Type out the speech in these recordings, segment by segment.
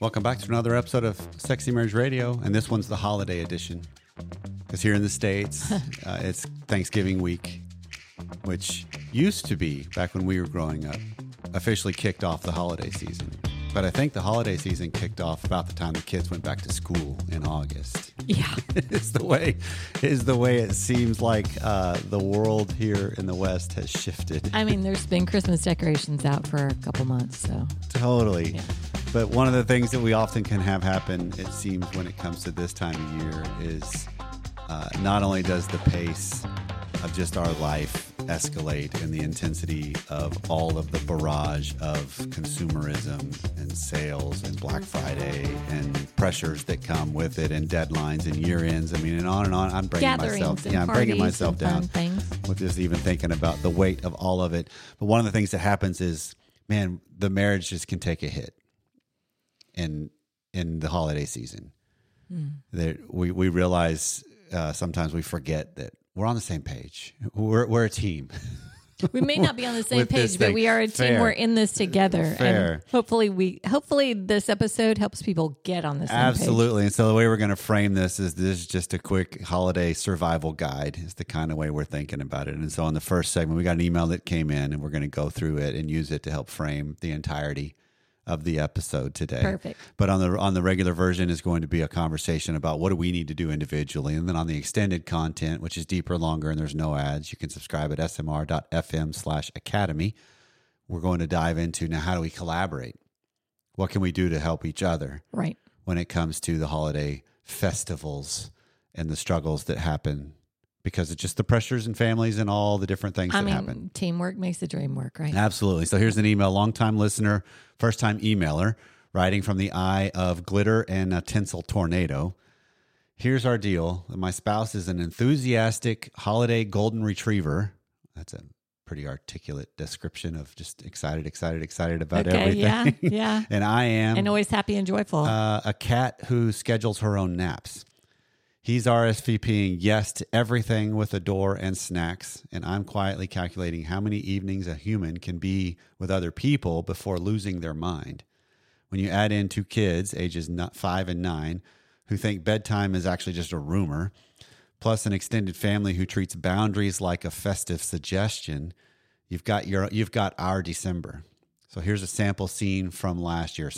Welcome back to another episode of Sexy Marriage Radio, and this one's the holiday edition. Because here in the States, it's Thanksgiving week, which used to be, back when we were growing up, officially kicked off the holiday season. But I think the holiday season kicked off about the time the kids went back to school in August. Yeah. It's the way it seems like the world here in the West has shifted. I mean, there's been Christmas decorations out for a couple months, so. Totally. Yeah. But one of the things that we often can have happen, it seems, when it comes to this time of year is not only does the pace of just our life escalate and the intensity of all of the barrage of consumerism and sales and Black Friday and pressures that come with it and deadlines and year ends. I mean, and on and on. I'm bringing myself down with just even thinking about the weight of all of it. But one of the things that happens is, man, the marriage just can take a hit in the holiday season. That we realize sometimes we forget that we're on the same page. We're a team. We may not be on the same page, but we are a team. We're in this together. Fair. And hopefully this episode helps people get on the same page. Absolutely. And so the way we're going to frame this is just a quick holiday survival guide is the kind of way we're thinking about it. And so on the first segment, we got an email that came in and we're going to go through it and use it to help frame the entirety of the episode today. Perfect. But on the regular version is going to be a conversation about what do we need to do individually. And then on the extended content, which is deeper, longer, and there's no ads, you can subscribe at smr.fm/academy. We're going to dive into now, how do we collaborate? What can we do to help each other? Right. When it comes to the holiday festivals and the struggles that happen because of just the pressures and families and all the different things that happen. Teamwork makes the dream work, right? Absolutely. So here's an email, longtime listener, first-time emailer, writing from the eye of glitter and a tinsel tornado. Here's our deal. My spouse is an enthusiastic holiday golden retriever. That's a pretty articulate description of just excited about everything. Yeah. And I am. And always happy and joyful. A cat who schedules her own naps. He's RSVPing yes to everything with a door and snacks, and I'm quietly calculating how many evenings a human can be with other people before losing their mind. When you add in two kids, ages 5 and 9, who think bedtime is actually just a rumor, plus an extended family who treats boundaries like a festive suggestion, you've got our December. So here's a sample scenes from last year.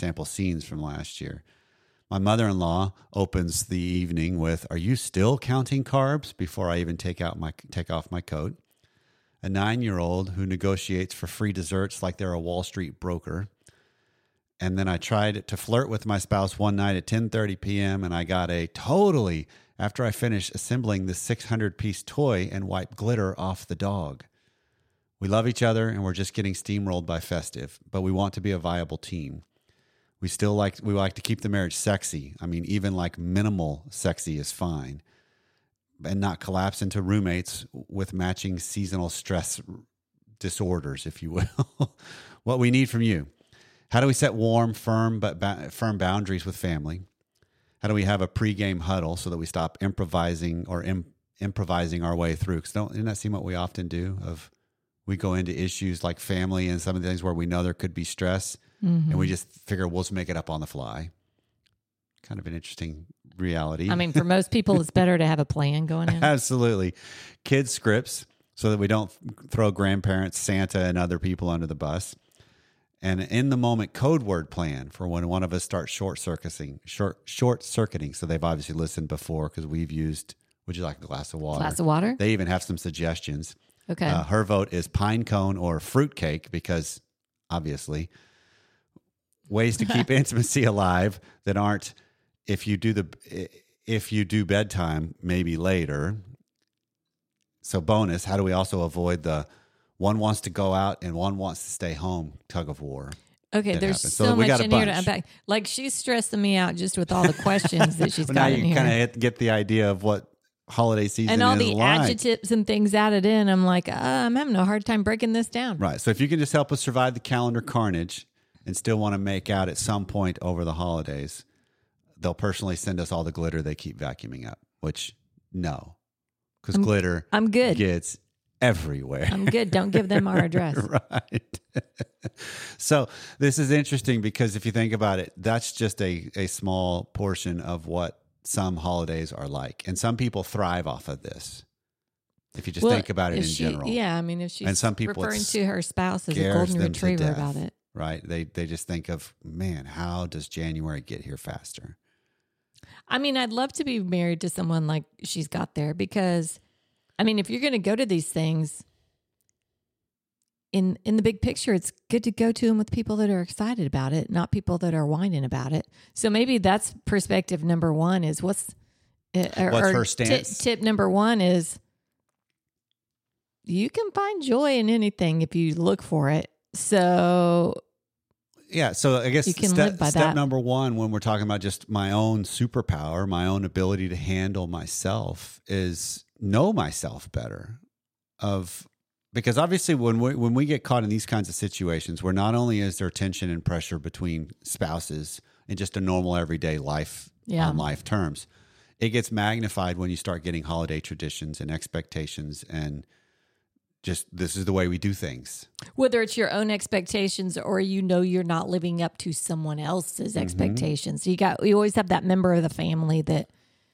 My mother-in-law opens the evening with, "Are you still counting carbs?" before I even take off my coat. A 9-year-old who negotiates for free desserts like they're a Wall Street broker. And then I tried to flirt with my spouse one night at 10:30 p.m. and I got a totally after I finished assembling the 600-piece toy and wiped glitter off the dog. We love each other and we're just getting steamrolled by festive, but we want to be a viable team. We like to keep the marriage sexy. I mean, even like minimal sexy is fine. And not collapse into roommates with matching seasonal stress disorders, if you will. What we need from you. How do we set warm, firm boundaries with family? How do we have a pregame huddle so that we stop improvising our way through? Because doesn't that seem what we often do? We go into issues like family and some of the things where we know there could be stress. Mm-hmm. And we just figure we'll just make it up on the fly. Kind of an interesting reality. I mean, for most people, it's better to have a plan going in. Absolutely. Kids scripts so that we don't throw grandparents, Santa, and other people under the bus. And in the moment code word plan for when one of us starts short circuiting. So they've obviously listened before because we've used, would you like a glass of water? Glass of water? They even have some suggestions. Okay. Her vote is pine cone or fruitcake because obviously ways to keep intimacy alive that aren't if you do bedtime maybe later. So bonus, how do we also avoid the one wants to go out and one wants to stay home tug of war? Okay, there's so much in here to unpack. Like she's stressing me out just with all the questions that she's got in here. Now you kind of get the idea of what holiday season and all is the like. Adjectives and things added in. I'm like, I'm having a hard time breaking this down. Right. So if you can just help us survive the calendar carnage and still want to make out at some point over the holidays, they'll personally send us all the glitter they keep vacuuming up, which no, because glitter I'm good. Gets everywhere. I'm good. Don't give them our address. Right. So this is interesting because if you think about it, that's just a small portion of what some holidays are like. And some people thrive off of this. If you just think about it in general. Yeah, I mean, if she's and some people referring to her spouse as a golden retriever about it. Right. They just think of, man, how does January get here faster? I mean, I'd love to be married to someone like she's got there because, I mean, if you're going to go to these things, in the big picture, it's good to go to them with people that are excited about it, not people that are whining about it. So maybe that's perspective number one is what's her stance? Tip number one is you can find joy in anything if you look for it. So yeah, so I guess you can live by step number one, when we're talking about just my own superpower, my own ability to handle myself, is know myself better. Because obviously when we get caught in these kinds of situations where not only is there tension and pressure between spouses in just a normal everyday life on life terms, it gets magnified when you start getting holiday traditions and expectations and just this is the way we do things. Whether it's your own expectations or you're not living up to someone else's expectations. You always have that member of the family that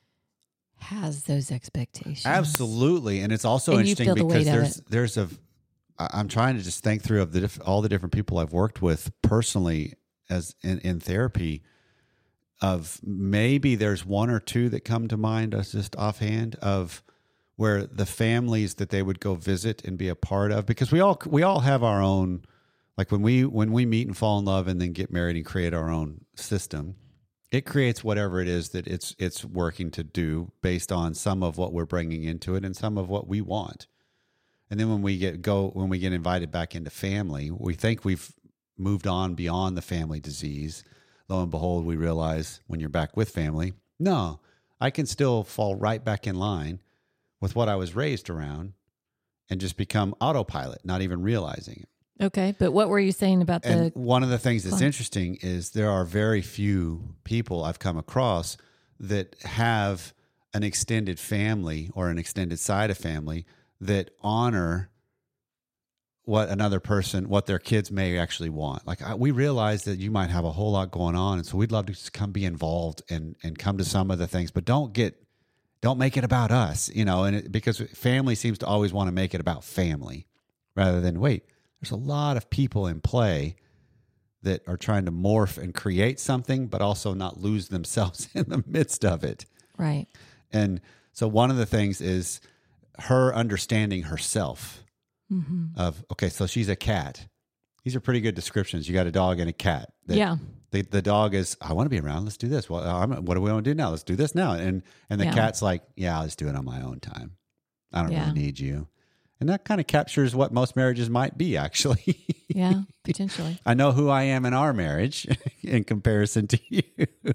has those expectations. Absolutely. And it's also interesting because I'm trying to just think through of all the different people I've worked with personally as in therapy, of maybe there's one or two that come to mind as just offhand of where the families that they would go visit and be a part of, because we all have our own, like when we meet and fall in love and then get married and create our own system, it creates whatever it is that it's working to do based on some of what we're bringing into it and some of what we want. And then when we get invited back into family, we think we've moved on beyond the family disease. Lo and behold, we realize when you're back with family, no, I can still fall right back in line with what I was raised around and just become autopilot, not even realizing it. Okay, but what were you saying about one of the things that's interesting is there are very few people I've come across that have an extended family or an extended side of family that honor what their kids may actually want. Like we realize that you might have a whole lot going on, and so we'd love to just come be involved and come to some of the things, but don't make it about us, because family seems to always want to make it about family rather than wait. There's a lot of people in play that are trying to morph and create something, but also not lose themselves in the midst of it. Right. And so one of the things is her understanding herself of, okay, so she's a cat. These are pretty good descriptions. You got a dog and a cat. Yeah. The dog is, I want to be around. Let's do this. Well, what do we want to do now? Let's do this now. And the cat's like, yeah, I'll just do it on my own time. I don't really need you. And that kind of captures what most marriages might be, actually. Yeah, potentially. I know who I am in our marriage in comparison to you.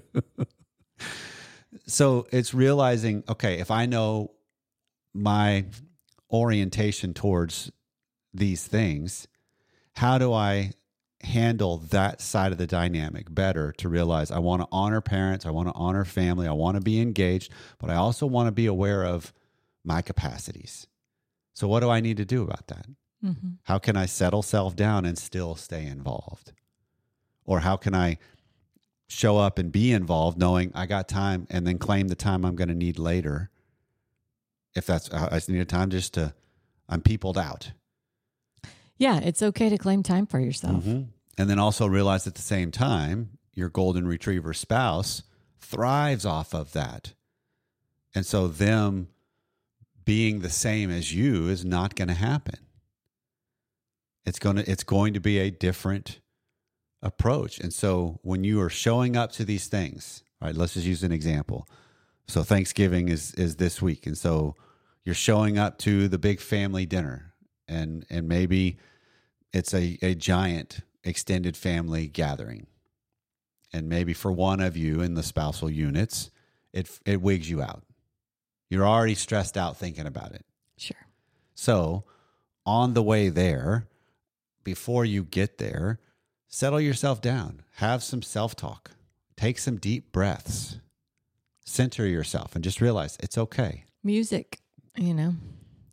So it's realizing, okay, if I know my orientation towards these things, how do I handle that side of the dynamic better to realize I want to honor parents, I want to honor family, I want to be engaged, but I also want to be aware of my capacities. So what do I need to do about that? Mm-hmm. How can I settle self down and still stay involved? Or how can I show up and be involved knowing I got time and then claim the time I'm going to need later? If that's, I just need a time I'm peopled out. Yeah, it's okay to claim time for yourself. Mm-hmm. And then also realize at the same time, your golden retriever spouse thrives off of that. And so them being the same as you is not going to happen. It's going to be a different approach. And so when you are showing up to these things, all right, let's just use an example. So Thanksgiving is this week. And so you're showing up to the big family dinner and maybe it's a giant extended family gathering. And maybe for one of you in the spousal units, it wigs you out. You're already stressed out thinking about it. Sure. So on the way there, before you get there, settle yourself down. Have some self-talk. Take some deep breaths. Center yourself and just realize it's okay. Music,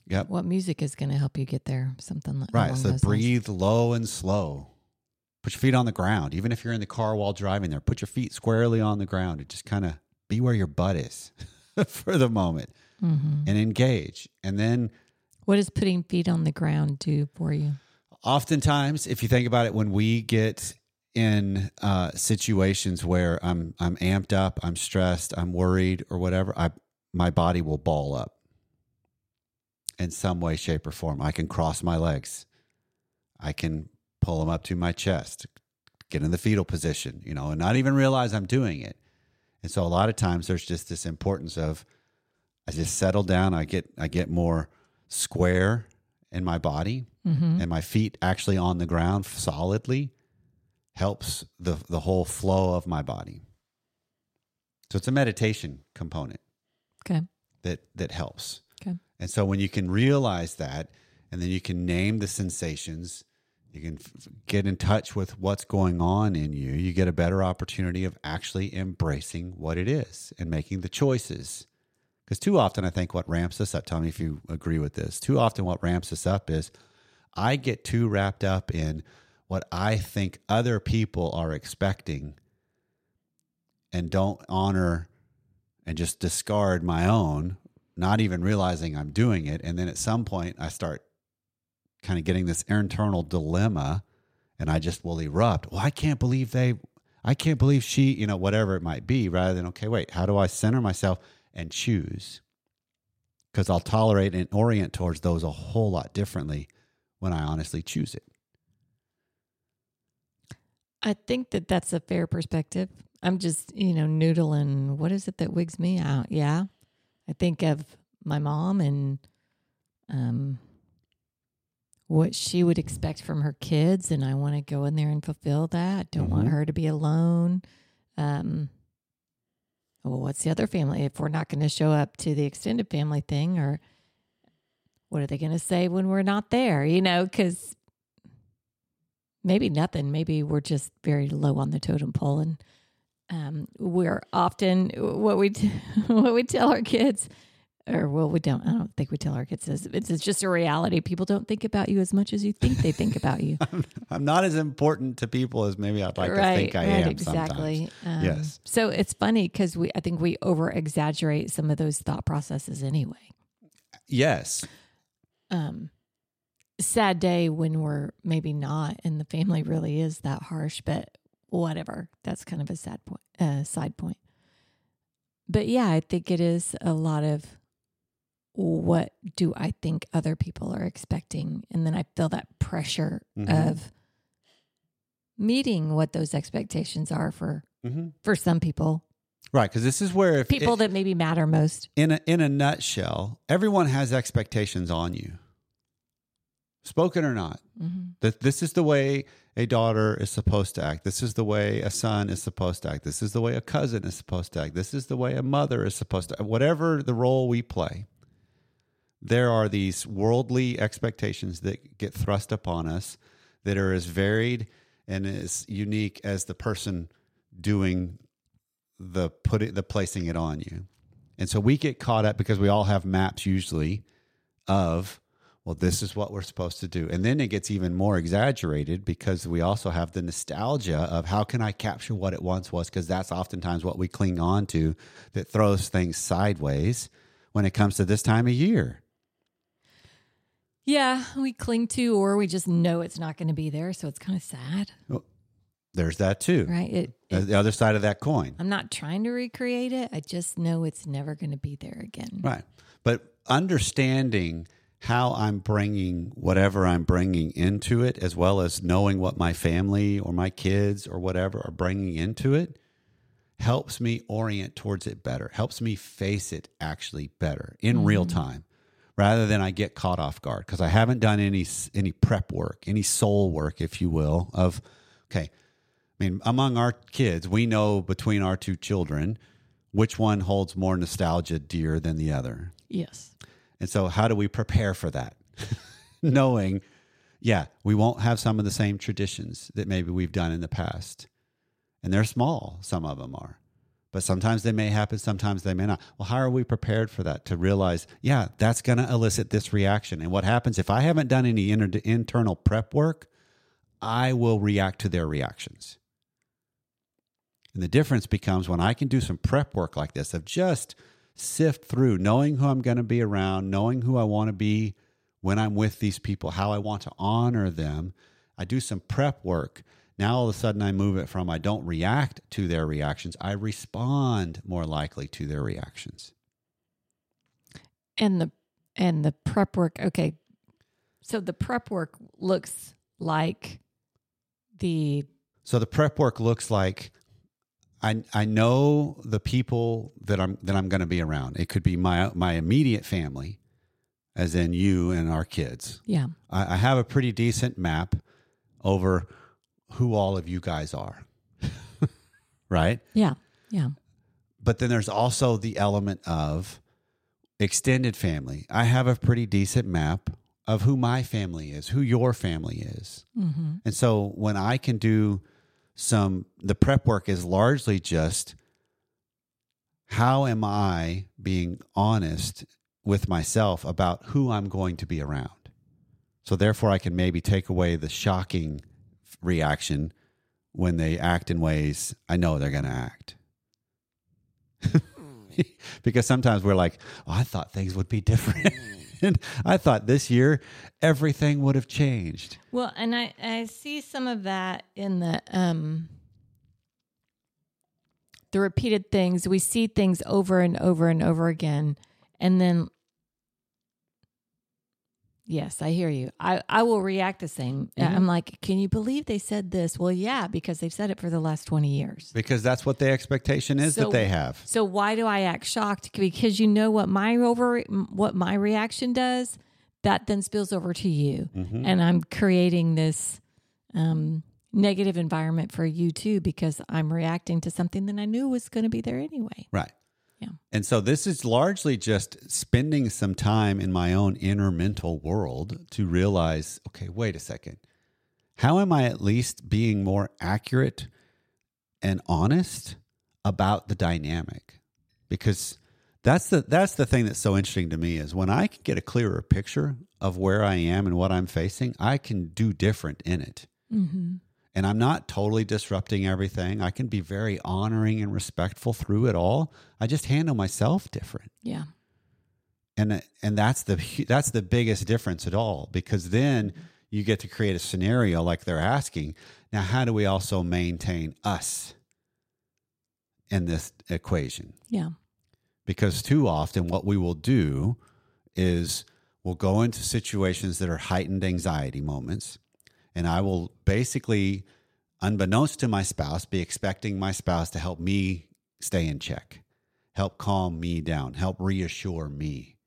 Yep. What music is going to help you get there? Something like Right. along So those lines. breathe low and slow. Put your feet on the ground. Even if you're in the car while driving there, put your feet squarely on the ground and just kind of be where your butt is for the moment and engage. And then What does putting feet on the ground do for you? oftentimes, if you think about it, when we get in situations where I'm amped up, I'm stressed, I'm worried or whatever, my body will ball up in some way, shape, or form. I can cross my legs. I can pull them up to my chest, get in the fetal position, and not even realize I'm doing it. And so a lot of times there's just this importance of I just settle down. I get more square in my body, and my feet actually on the ground solidly helps the whole flow of my body. So it's a meditation component Okay. that helps. Okay. And so when you can realize that, and then you can name the sensations, you can get in touch with what's going on in you, you get a better opportunity of actually embracing what it is and making the choices. Because too often, I think what ramps us up, tell me if you agree with this, too often what ramps us up is I get too wrapped up in what I think other people are expecting and don't honor and just discard my own, not even realizing I'm doing it. And then at some point I start kind of getting this internal dilemma and I just will erupt. Well, I can't believe she, whatever it might be, rather than, okay, wait, how do I center myself and choose? Because I'll tolerate and orient towards those a whole lot differently when I honestly choose it. I think that's a fair perspective. I'm just, noodling. What is it that wigs me out? Yeah. I think of my mom and what she would expect from her kids, and I want to go in there and fulfill that. Don't want her to be alone. Well, what's the other family? If we're not going to show up to the extended family thing, or what are they going to say when we're not there? Because maybe nothing. Maybe we're just very low on the totem pole, and we're often what we tell our kids, or we don't. I don't think we tell our kids this. It's just a reality. People don't think about you as much as you think they think about you. I'm not as important to people as maybe I'd like to think I am. Exactly. Yes. So it's funny because I think we over exaggerate some of those thought processes anyway. Yes. Sad day when we're maybe not, and the family really is that harsh, but whatever. That's kind of a sad point, side point. But yeah, I think it is a lot of what do I think other people are expecting? And then I feel that pressure of meeting what those expectations are for some people. Right, because this is where people that maybe matter most. In a nutshell, everyone has expectations on you, spoken or not. That this is the way a daughter is supposed to act. This is the way a son is supposed to act. This is the way a cousin is supposed to act. This is the way a mother is supposed to act. Whatever the role we play, there are these worldly expectations that get thrust upon us that are as varied and as unique as the person doing the placing it on you. And so we get caught up because we all have maps usually of, well, this is what we're supposed to do. And then it gets even more exaggerated because we also have the nostalgia of how can I capture what it once was, because that's oftentimes what we cling on to that throws things sideways when it comes to this time of year. Yeah, we cling to, or we just know it's not going to be there, so it's kind of sad. Well, there's that too. Right. The other side of that coin. I'm not trying to recreate it. I just know it's never going to be there again. Right. But understanding how I'm bringing whatever I'm bringing into it, as well as knowing what my family or my kids or whatever are bringing into it, helps me orient towards it better, helps me face it actually better in real time, rather than I get caught off guard because I haven't done any prep work, any soul work, if you will, of, okay, I mean, among our kids, we know between our two children which one holds more nostalgia dear than the other. Yes. And so how do we prepare for that? Knowing, yeah, we won't have some of the same traditions that maybe we've done in the past. And they're small, some of them are. but sometimes they may happen, sometimes they may not. Well, how are we prepared for that? To realize, yeah, that's going to elicit this reaction. And what happens if I haven't done any internal prep work, I will react to their reactions. And the difference becomes when I can do some prep work like this of just sift through, knowing who I'm going to be around, knowing who I want to be when I'm with these people, how I want to honor them. I do some prep work. Now, all of a sudden, I move it from I don't react to their reactions. I respond more likely to their reactions. And the prep work. Okay. So the prep work looks like So the prep work looks like I know the people that I'm going to be around. It could be my immediate family, as in you and our kids. Yeah. I have a pretty decent map over who all of you guys are. Right? Yeah. Yeah. But then there's also the element of extended family. I have a pretty decent map of who my family is, who your family is. Mm-hmm. And so when I can do the prep work is largely just how am I being honest with myself about who I'm going to be around. So therefore I can maybe take away the shocking reaction when they act in ways I know they're going to act. Because sometimes we're like, oh, I thought things would be different. And I thought this year everything would have changed. Well, and I see some of that in the repeated things. We see things over and over and over again. And then, yes, I hear you. I will react the same. Mm-hmm. I'm like, can you believe they said this? Well, yeah, because they've said it for the last 20 years. Because that's what the expectation is that they have. So why do I act shocked? Because you know what my reaction does? That then spills over to you. Mm-hmm. And I'm creating this negative environment for you too, because I'm reacting to something that I knew was going to be there anyway. Right. Yeah. And so this is largely just spending some time in my own inner mental world to realize, okay, wait a second. How am I at least being more accurate and honest about the dynamic? Because that's the thing that's so interesting to me is when I can get a clearer picture of where I am and what I'm facing, I can do different in it. Mm-hmm. And I'm not totally disrupting everything. I can be very honoring and respectful through it all. I just handle myself different. Yeah. And that's the biggest difference at all, because then you get to create a scenario like they're asking. Now, how do we also maintain us in this equation? Yeah. Because too often what we will do is we'll go into situations that are heightened anxiety moments, and I will basically, unbeknownst to my spouse, be expecting my spouse to help me stay in check, help calm me down, help reassure me.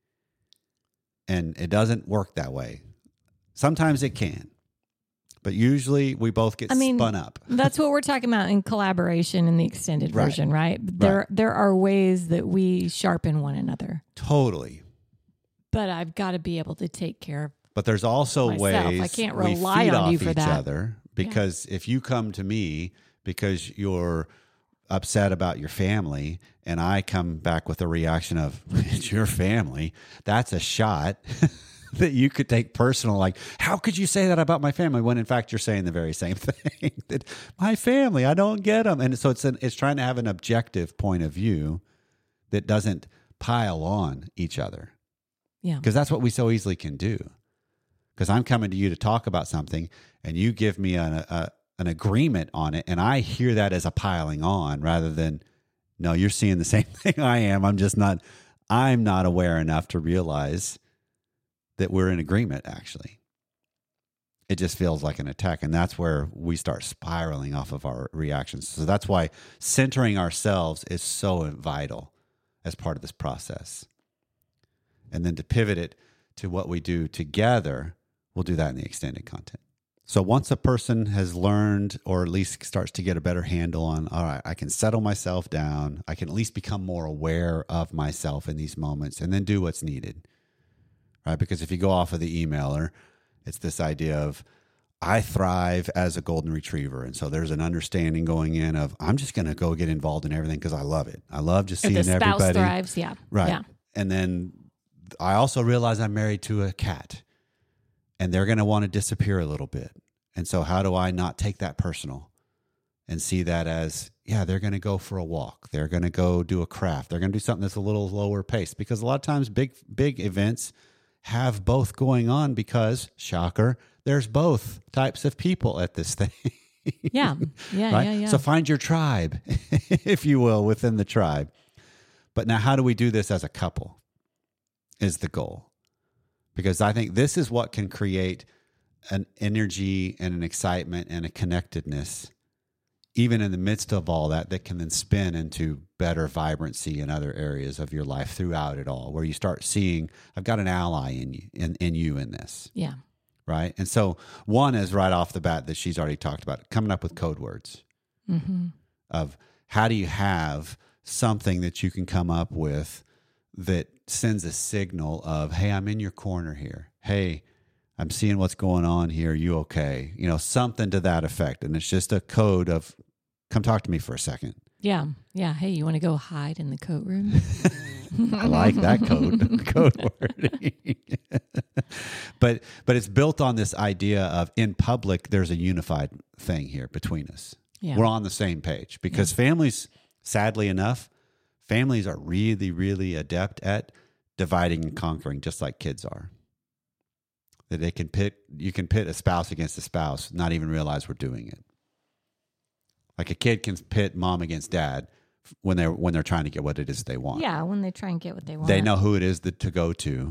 And it doesn't work that way. Sometimes it can, but usually we both get spun up. That's what we're talking about in collaboration in the extended version, right? There are ways that we sharpen one another. Totally. But I've got to be able to take care of But there's also myself. ways I can't we rely feed on off you for each that. other, because if you come to me because you're upset about your family and I come back with a reaction of it's your family, that's a shot that you could take personal. Like, how could you say that about my family when in fact you're saying the very same thing? That my family, I don't get them. And so it's trying to have an objective point of view that doesn't pile on each other. Yeah. Because that's what we so easily can do. Because I'm coming to you to talk about something and you give me an agreement on it, and I hear that as a piling on rather than, no, you're seeing the same thing I am. I'm not aware enough to realize that we're in agreement, actually. It just feels like an attack, and that's where we start spiraling off of our reactions. So that's why centering ourselves is so vital as part of this process. And then to pivot it to what we do together, we'll do that in the extended content. So once a person has learned, or at least starts to get a better handle on, all right, I can settle myself down, I can at least become more aware of myself in these moments, and then do what's needed, right? Because if you go off of the emailer, it's this idea of, I thrive as a golden retriever. And so there's an understanding going in of, I'm just going to go get involved in everything because I love it. I love just seeing the spouse everybody. thrives, yeah. Right. Yeah. And then I also realize I'm married to a cat and they're going to want to disappear a little bit. And so how do I not take that personal and see that as, yeah, they're going to go for a walk. They're going to go do a craft. They're going to do something that's a little lower pace, because a lot of times big events have both going on because, shocker, there's both types of people at this thing. Yeah. Yeah. Right? Yeah. So find your tribe, if you will, within the tribe. But now how do we do this as a couple is the goal. Because I think this is what can create an energy and an excitement and a connectedness, even in the midst of all that, that can then spin into better vibrancy in other areas of your life throughout it all, where you start seeing, I've got an ally in you, in you in this. Yeah. Right. And so one is right off the bat that she's already talked about, coming up with code words of how do you have something that you can come up with that sends a signal of, hey, I'm in your corner here. Hey, I'm seeing what's going on here. Are you okay? You know, something to that effect. And it's just a code of, come talk to me for a second. Yeah. Yeah. Hey, you want to go hide in the coat room? I like that code word. but it's built on this idea of, in public, there's a unified thing here between us. Yeah. We're on the same page, because families, sadly enough, families are really, really adept at dividing and conquering, just like kids are. That you can pit a spouse against a spouse, not even realize we're doing it. Like a kid can pit mom against dad when they're trying to get what it is they want. Yeah, when they try and get what they want. They know who it is to go to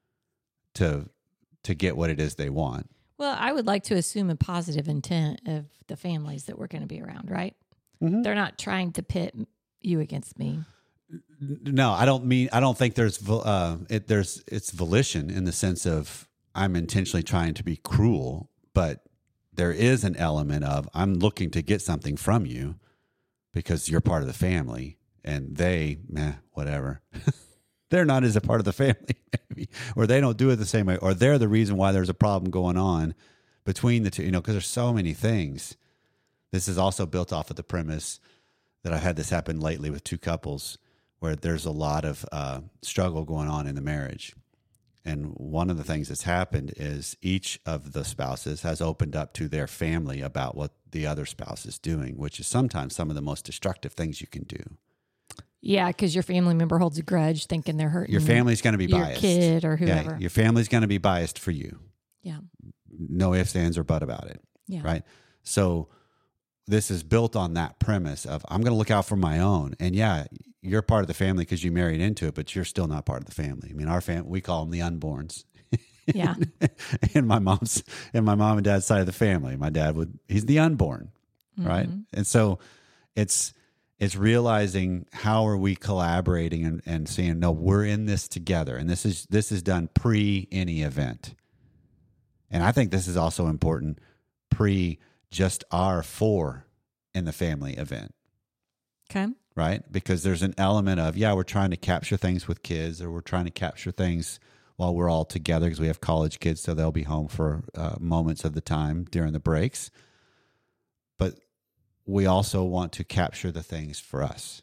get what it is they want. Well, I would like to assume a positive intent of the families that we're going to be around, right? Mm-hmm. They're not trying to pit you against me. No, I don't think there's it's volition in the sense of I'm intentionally trying to be cruel, but there is an element of I'm looking to get something from you because you're part of the family, and they, whatever. They're not as a part of the family, maybe, or they don't do it the same way, or they're the reason why there's a problem going on between the two, because there's so many things. This is also built off of the premise that I've had this happen lately with two couples where there's a lot of struggle going on in the marriage. And one of the things that's happened is each of the spouses has opened up to their family about what the other spouse is doing, which is sometimes some of the most destructive things you can do. Yeah, because your family member holds a grudge thinking they're hurting your family's going to be biased. Your kid or whoever. Yeah, your family's going to be biased for you. Yeah. No ifs, ands, or but about it. Yeah. Right? So this is built on that premise of I'm going to look out for my own. And yeah, you're part of the family because you married into it, but you're still not part of the family. I mean, our family, we call them the unborns. Yeah. and my mom and dad's side of the family, my dad he's the unborn. Right. And so it's realizing how are we collaborating and saying, no, we're in this together. And this is done pre any event. And I think this is also important pre just our four in the family event. Okay. Right? Because there's an element of, we're trying to capture things with kids, or we're trying to capture things while we're all together because we have college kids, so they'll be home for moments of the time during the breaks. But we also want to capture the things for us.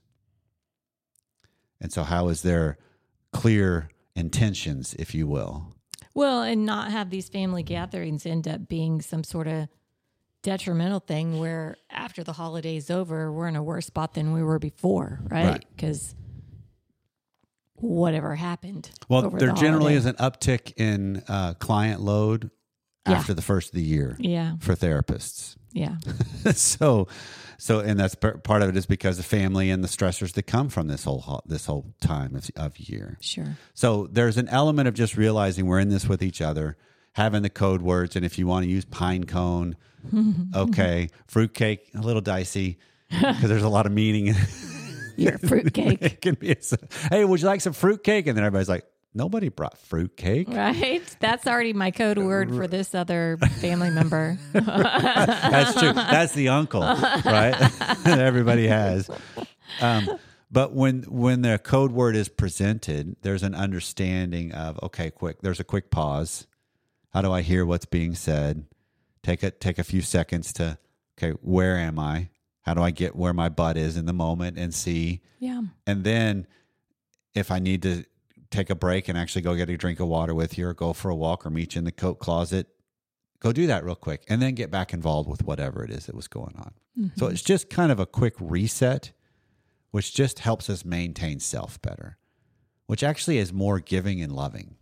And so how is there clear intentions, if you will? Well, and not have these family gatherings end up being some sort of detrimental thing where after the holiday's over, we're in a worse spot than we were before, right? Because whatever happened. Well, there generally is an uptick in client load after the first of the year for therapists. Yeah. So, and that's part of it is because of family and the stressors that come from this whole time of year. Sure. So there's an element of just realizing we're in this with each other, having the code words, and if you want to use pine cone, okay, fruitcake, a little dicey because there's a lot of meaning. Your fruitcake. It can be. Hey, would you like some fruitcake? And then everybody's like, nobody brought fruitcake. Right. That's already my code word for this other family member. That's true. That's the uncle, right? That everybody has. But when the code word is presented, there's an understanding of, okay, there's a quick pause. How do I hear what's being said? Take a few seconds to, okay, where am I? How do I get where my butt is in the moment and see? Yeah. And then if I need to take a break and actually go get a drink of water with you or go for a walk or meet you in the coat closet, go do that real quick and then get back involved with whatever it is that was going on. Mm-hmm. So it's just kind of a quick reset, which just helps us maintain self better, which actually is more giving and loving.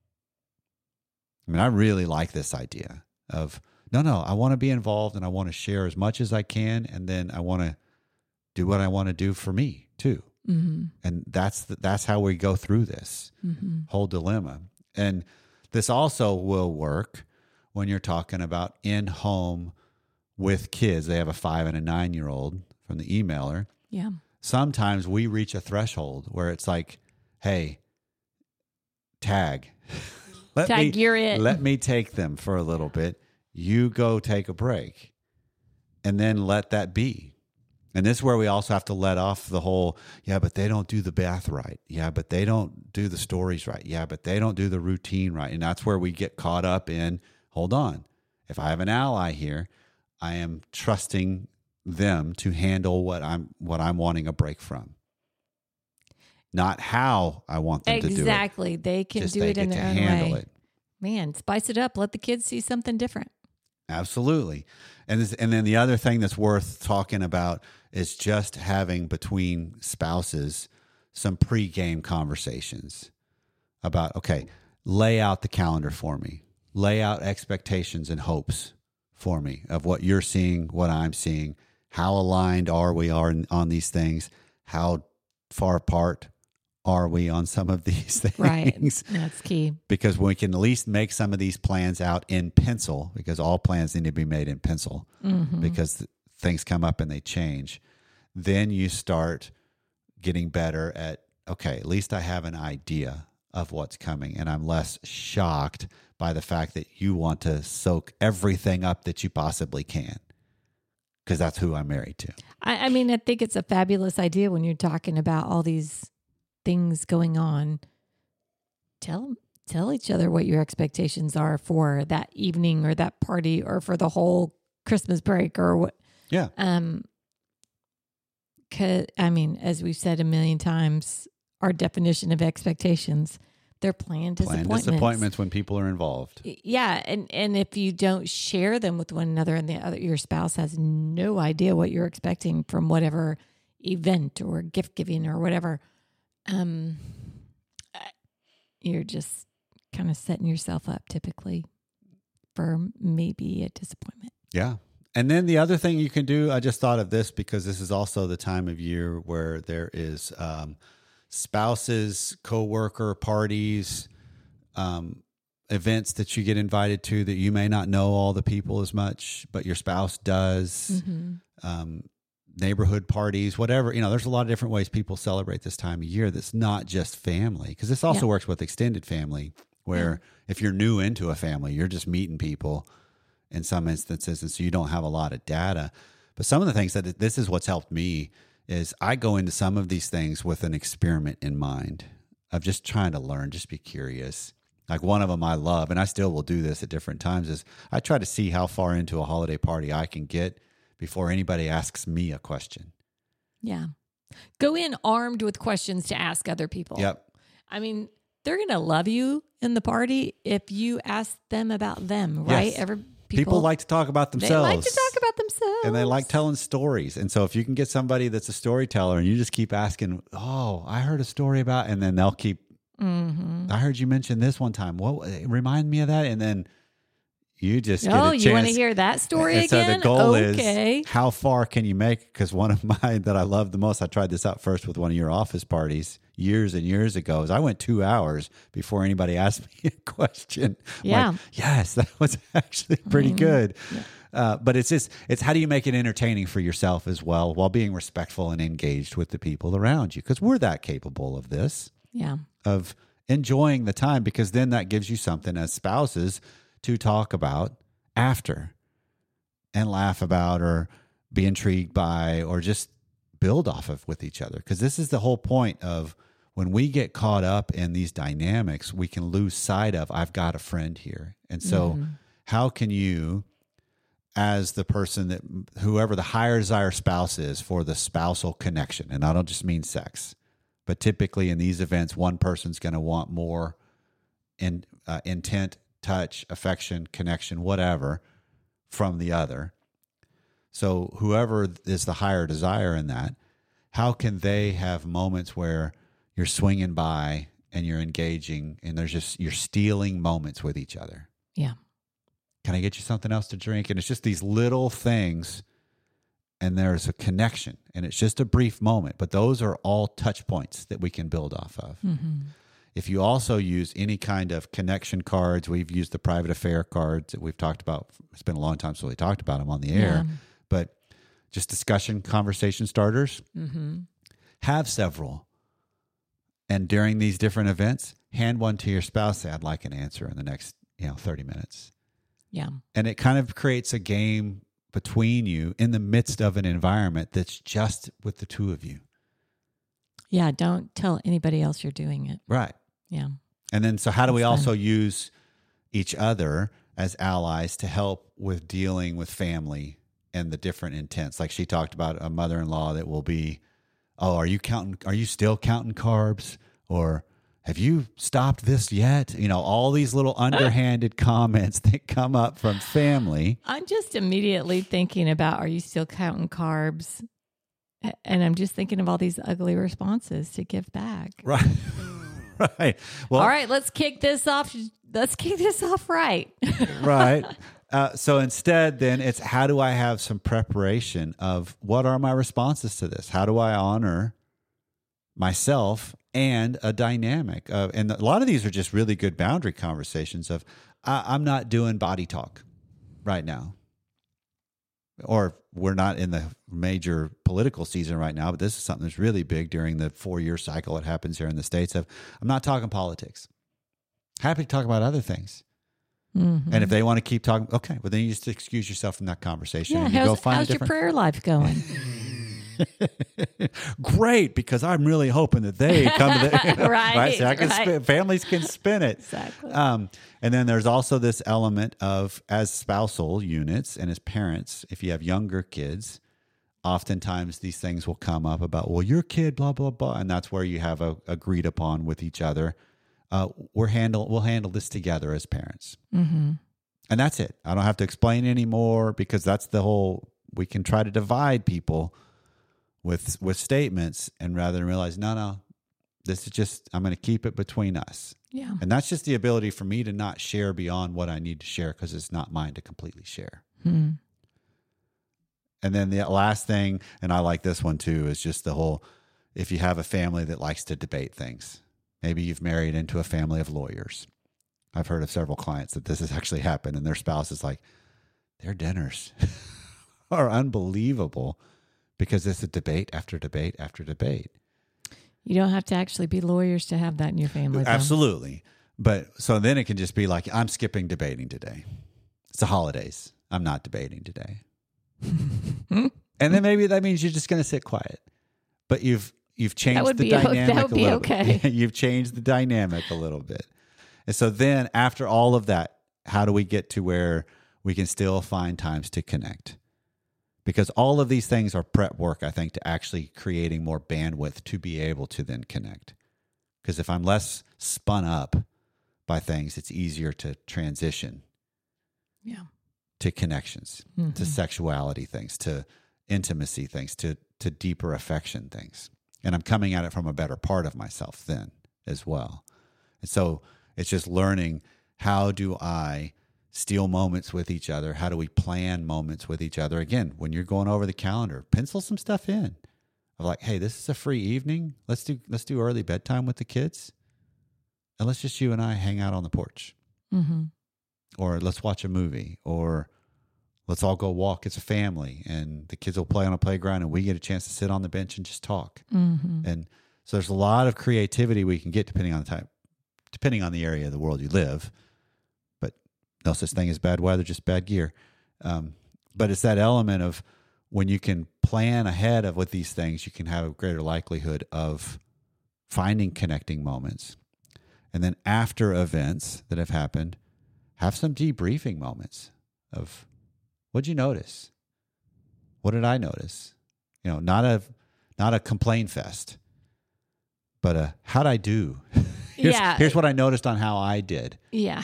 I mean, I really like this idea of, no, I want to be involved and I want to share as much as I can. And then I want to do what I want to do for me too. Mm-hmm. And that's how we go through this whole dilemma. And this also will work when you're talking about in-home with kids. They have a 5 and a 9-year-old from the emailer. Yeah. Sometimes we reach a threshold where it's like, hey, tag. You're it. Let me take them for a little bit. You go take a break and then let that be. And this is where we also have to let off the whole, yeah, but they don't do the bath right. Yeah, but they don't do the stories right. Yeah, but they don't do the routine right. And that's where we get caught up in, hold on. If I have an ally here, I am trusting them to handle what I'm wanting a break from. Not how I want them to do it. Exactly. They can Just do they it in get to their own handle way. it. Man, spice it up. Let the kids see something different. Absolutely. And then the other thing that's worth talking about is just having between spouses some pre-game conversations about, okay, lay out the calendar for me. Lay out expectations and hopes for me of what you're seeing, what I'm seeing. How aligned are we on these things? How far apart are we on some of these things? Right. That's key. Because we can at least make some of these plans out in pencil, because all plans need to be made in pencil, because things come up and they change. Then you start getting better at, okay, at least I have an idea of what's coming, and I'm less shocked by the fact that you want to soak everything up that you possibly can, because that's who I'm married to. I mean, I think it's a fabulous idea when you're talking about all these things going on. Tell each other what your expectations are for that evening or that party or for the whole Christmas break or what. Yeah. 'Cause, I mean, as we've said a million times, our definition of expectations, they're planned disappointments when people are involved. Yeah, and if you don't share them with one another, and your spouse has no idea what you're expecting from whatever event or gift giving or whatever, you're just kind of setting yourself up typically for maybe a disappointment. Yeah. And then the other thing you can do, I just thought of this because this is also the time of year where there is spouses, coworker parties, events that you get invited to that you may not know all the people as much, but your spouse does. Neighborhood parties, whatever. There's a lot of different ways people celebrate this time of year that's not just family, because this also works with extended family, where if you're new into a family, you're just meeting people in some instances, and so you don't have a lot of data. But some of the things that this is what's helped me is I go into some of these things with an experiment in mind of just trying to learn, just be curious. Like one of them I love, and I still will do this at different times, is I try to see how far into a holiday party I can get before anybody asks me a question. Yeah. Go in armed with questions to ask other people. Yep. I mean, they're going to love you in the party if you ask them about them, right? Yes. People like to talk about themselves. They like to talk about themselves. And they like telling stories. And so if you can get somebody that's a storyteller and you just keep asking, oh, I heard a story about, and then they'll keep, I heard you mention this one time. What remind me of that? And then you just get a chance. You want to hear that story again? So the goal is, how far can you make? Because one of mine that I love the most, I tried this out first with one of your office parties years and years ago, is I went 2 hours before anybody asked me a question. Yeah. Like, yes, that was actually pretty good. Yeah. But it's how do you make it entertaining for yourself as well, while being respectful and engaged with the people around you? Because we're that capable of this. Yeah. Of enjoying the time, because then that gives you something as spouses to talk about after and laugh about or be intrigued by or just build off of with each other. Because this is the whole point of when we get caught up in these dynamics, we can lose sight of, I've got a friend here. And so how can you as the person that whoever the higher desire spouse is for the spousal connection. And I don't just mean sex, but typically in these events, one person's going to want more intent, touch, affection, connection, whatever from the other. So whoever is the higher desire in that, how can they have moments where you're swinging by and you're engaging and you're stealing moments with each other? Yeah. Can I get you something else to drink? And it's just these little things, and there's a connection, and it's just a brief moment. But those are all touch points that we can build off of. Mm-hmm. If you also use any kind of connection cards, we've used the private affair cards that we've talked about. It's been a long time since we talked about them on the air, but just discussion conversation starters, have several. And during these different events, hand one to your spouse. Say, I'd like an answer in the next 30 minutes. Yeah. And it kind of creates a game between you in the midst of an environment that's just with the two of you. Yeah. Don't tell anybody else you're doing it. Right. Yeah. And then, so how do we also use each other as allies to help with dealing with family and the different intents? Like she talked about a mother-in-law that will be, are you still counting carbs? Or have you stopped this yet? All these little underhanded comments that come up from family. I'm just immediately thinking about, are you still counting carbs? And I'm just thinking of all these ugly responses to give back. Right. Right. Well, all right, let's kick this off. Let's kick this off right. Right. So instead, then it's, how do I have some preparation of what are my responses to this? How do I honor myself and a dynamic of, and a lot of these are just really good boundary conversations of, I'm not doing body talk right now. Or we're not in the major political season right now, but this is something that's really big during the 4-year cycle that happens here in the States of, I'm not talking politics. Happy to talk about other things. Mm-hmm. And if they want to keep talking, okay, well then you just excuse yourself from that conversation. Yeah, and you go find how's your prayer life going? Great, because I'm really hoping that they come to the right. So I can families can spin it. Exactly. And then there's also this element of, as spousal units and as parents, if you have younger kids, oftentimes these things will come up about, well, your kid, blah blah blah, and that's where you have agreed upon with each other. We'll handle this together as parents, and that's it. I don't have to explain anymore, because that's the whole. We can try to divide people with statements, and rather than realize, no, this is just, I'm going to keep it between us. Yeah. And that's just the ability for me to not share beyond what I need to share, because it's not mine to completely share. And then the last thing, and I like this one too, is just the whole, if you have a family that likes to debate things, maybe you've married into a family of lawyers. I've heard of several clients that this has actually happened, and their spouse is like, their dinners are unbelievable because it's a debate after debate after debate. You don't have to actually be lawyers to have that in your family, though. Absolutely. But so then it can just be like, I'm skipping debating today. It's the holidays. I'm not debating today. And then maybe that means you're just going to sit quiet. But you've changed the dynamic that would be a little okay. bit. You've changed the dynamic a little bit. And so then after all of that, how do we get to where we can still find times to connect? Because all of these things are prep work, I think, to actually creating more bandwidth to be able to then connect. Because if I'm less spun up by things, it's easier to transition to connections, to sexuality things, to intimacy things, to deeper affection things. And I'm coming at it from a better part of myself then as well. And so it's just learning, how do I steal moments with each other? How do we plan moments with each other? Again, when you're going over the calendar, pencil some stuff in. Of like, hey, this is a free evening. Let's do early bedtime with the kids, and let's just you and I hang out on the porch, or let's watch a movie, or let's all go walk as a family, and the kids will play on a playground, and we get a chance to sit on the bench and just talk. And so there's a lot of creativity we can get depending on the area of the world you live. No such thing as bad weather, just bad gear. But it's that element of, when you can plan ahead of with these things, you can have a greater likelihood of finding connecting moments. And then after events that have happened, have some debriefing moments of, What'd you notice? What did I notice? Not a complain fest, but how'd I do? Here's what I noticed on how I did. Yeah.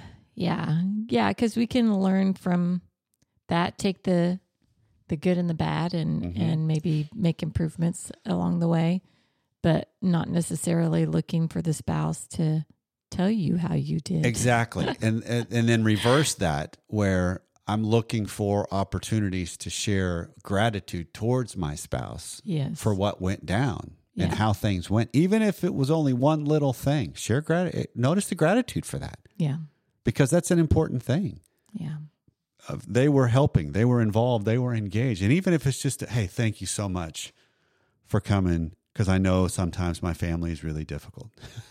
Because we can learn from that, take the good and the bad, and maybe make improvements along the way, but not necessarily looking for the spouse to tell you how you did. Exactly. and then reverse that, where I'm looking for opportunities to share gratitude towards my spouse for what went down and how things went. Even if it was only one little thing, share gratitude. Notice the gratitude for that. Yeah. Because that's an important thing. Yeah. They were helping. They were involved. They were engaged. And even if it's just, hey, thank you so much for coming, because I know sometimes my family is really difficult.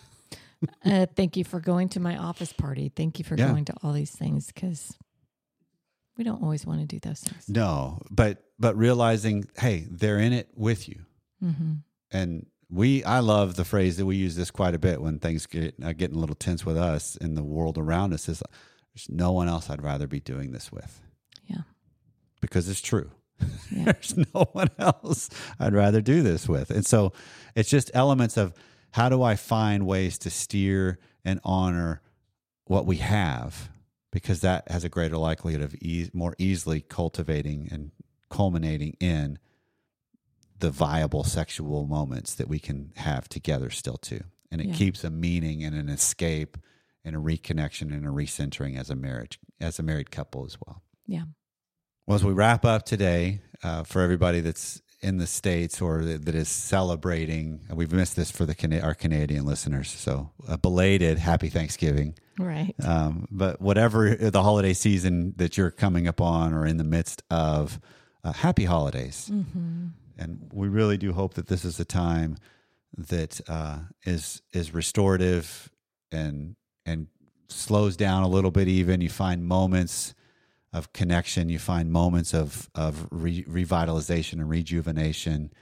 Thank you for going to my office party. Thank you for going to all these things, because we don't always want to do those things. No, but realizing, hey, they're in it with you. Mm-hmm. And I love the phrase that we use this quite a bit when things getting a little tense with us in the world around us, is there's no one else I'd rather be doing this with. Yeah. Because it's true. Yeah. There's no one else I'd rather do this with. And so it's just elements of, how do I find ways to steer and honor what we have? Because that has a greater likelihood of more easily cultivating and culminating in the viable sexual moments that we can have together still too. And it keeps a meaning and an escape and a reconnection and a recentering as a married couple as well. Yeah. Well, as we wrap up today, for everybody that's in the States or that is celebrating, we've missed this for our Canadian listeners, so a belated Happy Thanksgiving. Right. But whatever the holiday season that you're coming up on or in the midst of, happy holidays. Mm-hmm. And we really do hope that this is a time that is restorative and slows down a little bit. Even you find moments of connection, you find moments of revitalization and rejuvenation,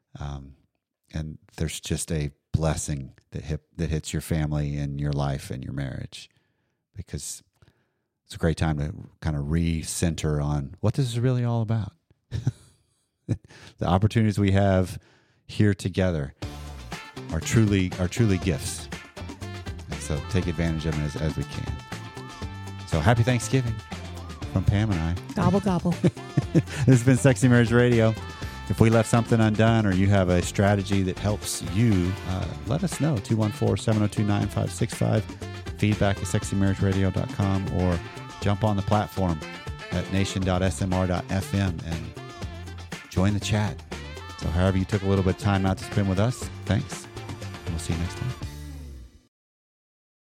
and there's just a blessing that hits your family and your life and your marriage, because it's a great time to kind of recenter on what this is really all about. The opportunities we have here together are truly gifts, and so take advantage of them as we can. So happy Thanksgiving from Pam and I. Gobble, gobble. This has been Sexy Marriage Radio. If we left something undone or you have a strategy that helps you, let us know. 214-702-9565, feedback at sexymarriageradio.com, or jump on the platform at nation.smr.fm and join the chat. So however you took a little bit of time out to spend with us, thanks. And we'll see you next time.